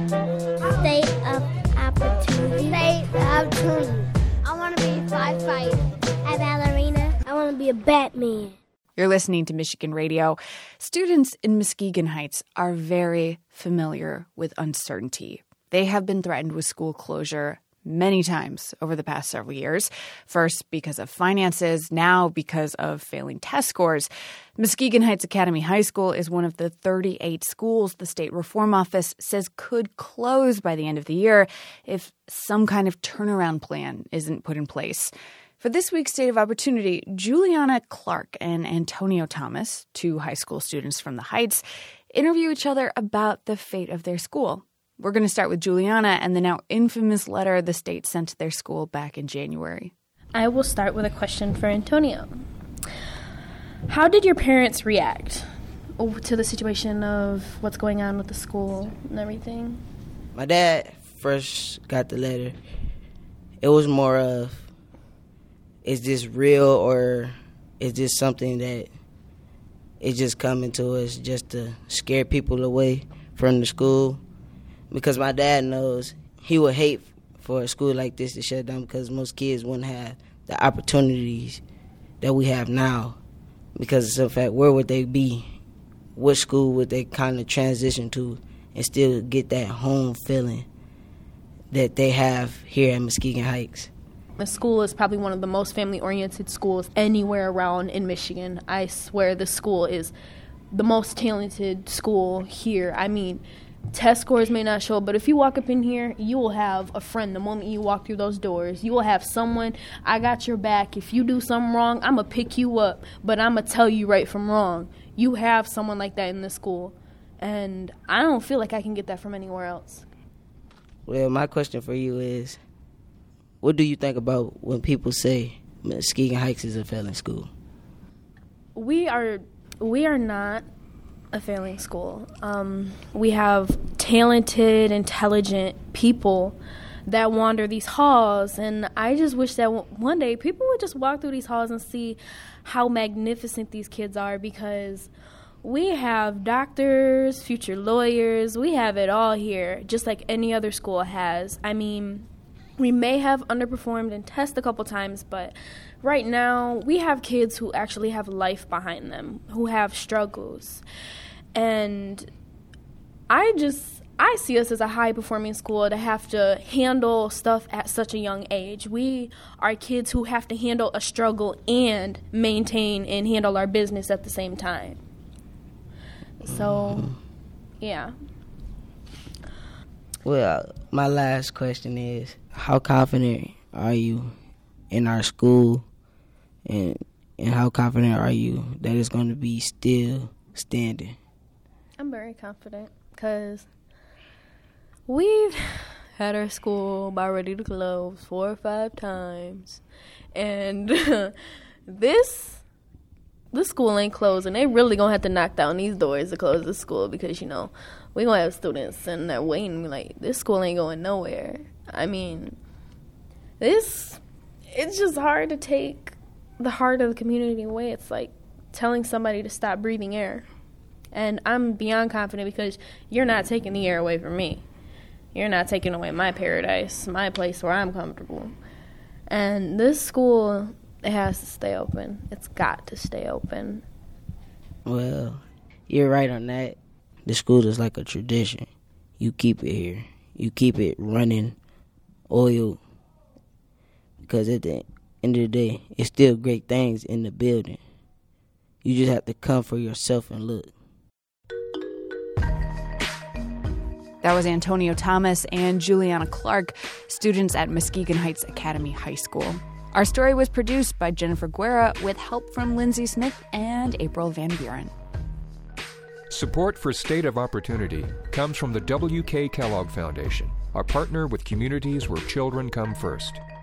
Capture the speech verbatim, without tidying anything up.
State of opportunity. State of opportunity. I want to be a firefighter. A ballerina. I want to be a Batman. You're listening to Michigan Radio. Students in Muskegon Heights are very familiar with uncertainty. They have been threatened with school closure many times over the past several years. First, because of finances, now because of failing test scores. Muskegon Heights Academy High School is one of the thirty-eight schools the State Reform Office says could close by the end of the year if some kind of turnaround plan isn't put in place. For this week's State of Opportunity, Juliana Clark and Antonio Thomas, two high school students from the Heights, interview each other about the fate of their school. We're going to start with Juliana and the now infamous letter the state sent to their school back in January. I will start with a question for Antonio. How did your parents react to the situation of what's going on with the school and everything? My dad first got the letter. It was more of, is this real or is this something that is just coming to us just to scare people away from the school? Because my dad knows he would hate for a school like this to shut down because most kids wouldn't have the opportunities that we have now. Because of the fact, where would they be? What school would they kind of transition to and still get that home feeling that they have here at Muskegon Heights? The school is probably one of the most family-oriented schools anywhere around in Michigan. I swear the school is the most talented school here. I mean, test scores may not show, but if you walk up in here, you will have a friend the moment you walk through those doors. You will have someone, I got your back. If you do something wrong, I'm going to pick you up, but I'm going to tell you right from wrong. You have someone like that in the school, and I don't feel like I can get that from anywhere else. Well, my question for you is, what do you think about when people say Muskegon Heights is a failing school? We are, we are not a failing school. Um, we have talented, intelligent people that wander these halls, and I just wish that w- one day people would just walk through these halls and see how magnificent these kids are, because we have doctors, future lawyers, we have it all here, just like any other school has. I mean, we may have underperformed in tests a couple times, but right now we have kids who actually have life behind them, who have struggles. And I just, I see us as a high-performing school to have to handle stuff at such a young age. We are kids who have to handle a struggle and maintain and handle our business at the same time. So, yeah. Well, my last question is, how confident are you in our school, and and how confident are you that it's going to be still standing? I'm very confident because we've had our school about ready to close four or five times, and this this school ain't closing. They really gonna have to knock down these doors to close the school, because you know we gonna have students and they're waiting like, this school ain't going nowhere. I mean, this it's just hard to take the heart of the community away. It's like telling somebody to stop breathing air. And I'm beyond confident because you're not taking the air away from me. You're not taking away my paradise, my place where I'm comfortable. And this school, it has to stay open. It's got to stay open. Well, you're right on that. The school is like a tradition. You keep it here. You keep it running, oiled. Because at the end of the day, it's still great things in the building. You just have to come for yourself and look. That was Antonio Thomas and Juliana Clark, students at Muskegon Heights Academy High School. Our story was produced by Jennifer Guerra with help from Lindsay Smith and April Van Buren. Support for State of Opportunity comes from the W K Kellogg Foundation, a partner with communities where children come first.